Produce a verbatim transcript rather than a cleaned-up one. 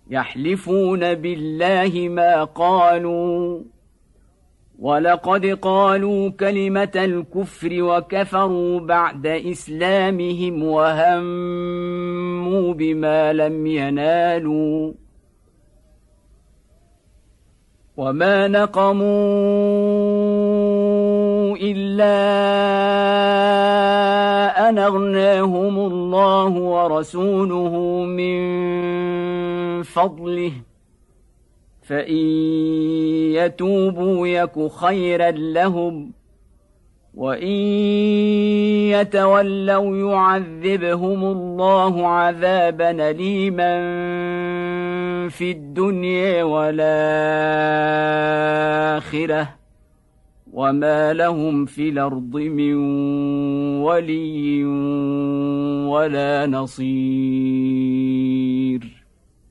يحلفون بالله ما قالوا ولقد قالوا كلمة الكفر وكفروا بعد إسلامهم وهموا بما لم ينالوا وما نقموا إلا أن أغناهم الله ورسوله من فضله فإن يتوبوا يك خيرا لهم وإن يتولوا يعذبهم الله عذابا أليما في الدنيا والآخرة وما لهم في الأرض من ولي ولا نصير.